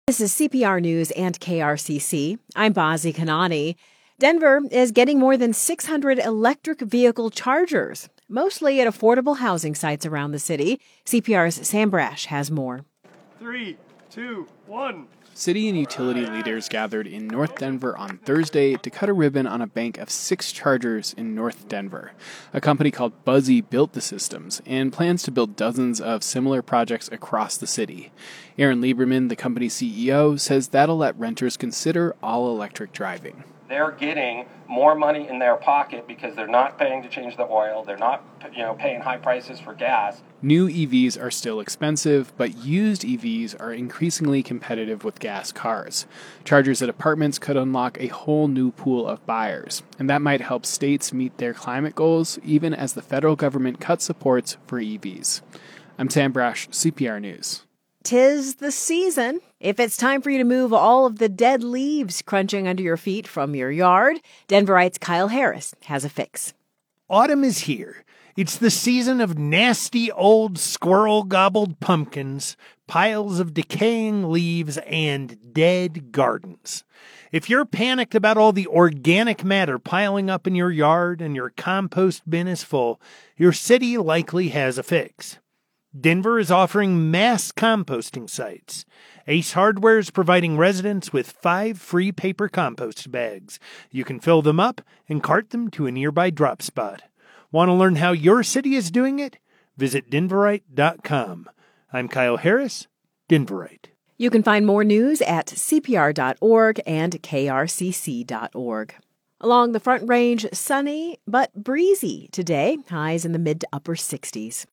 This is CPR News and KRCC. I'm Bazi Kanani. Denver is getting more than 600 electric vehicle chargers, mostly at affordable housing sites around the city. CPR's Sam Brash has more. 3, 2, 1. City and utility leaders gathered in North Denver on Thursday to cut a ribbon on a bank of 6 chargers in North Denver. A company called Buzzy built the systems and plans to build dozens of similar projects across the city. Aaron Lieberman, the company's CEO, says that'll let renters consider all-electric driving. They're getting more money in their pocket because they're not paying to change the oil. They're not, paying high prices for gas. New EVs are still expensive, but used EVs are increasingly competitive with gas cars. Chargers at apartments could unlock a whole new pool of buyers, and that might help states meet their climate goals, even as the federal government cuts supports for EVs. I'm Sam Brash, CPR News. 'Tis the season. If it's time for you to move all of the dead leaves crunching under your feet from your yard, Denverite's Kyle Harris has a fix. Autumn is here. It's the season of nasty old squirrel-gobbled pumpkins, piles of decaying leaves, and dead gardens. If you're panicked about all the organic matter piling up in your yard and your compost bin is full, your city likely has a fix. Denver is offering mass composting sites. Ace Hardware is providing residents with 5 free paper compost bags. You can fill them up and cart them to a nearby drop spot. Want to learn how your city is doing it? Visit Denverite.com. I'm Kyle Harris, Denverite. You can find more news at CPR.org and KRCC.org. Along the Front Range, sunny but breezy today, highs in the mid to upper 60s.